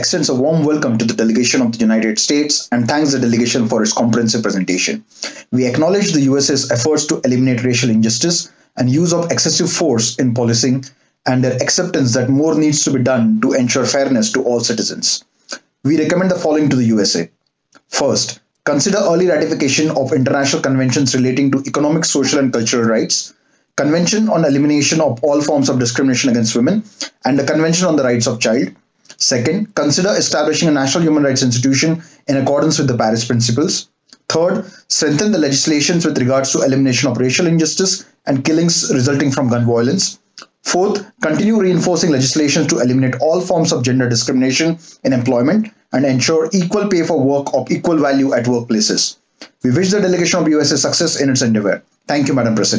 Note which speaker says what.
Speaker 1: extends a warm welcome to the delegation of the United States and thanks the delegation for its comprehensive presentation. We acknowledge the USA's efforts to eliminate racial injustice and use of excessive force in policing and their acceptance that more needs to be done to ensure fairness to all citizens. We recommend the following to the USA. First, consider early ratification of international conventions relating to economic, social, and cultural rights, Convention on Elimination of All Forms of Discrimination Against Women, and the Convention on the Rights of Child. Second, consider establishing a national human rights institution in accordance with the Paris Principles. Third, strengthen the legislations with regards to elimination of racial injustice and killings resulting from gun violence. Fourth, continue reinforcing legislation to eliminate all forms of gender discrimination in employment and ensure equal pay for work of equal value at workplaces. We wish the delegation of USA success in its endeavor. Thank you, Madam President.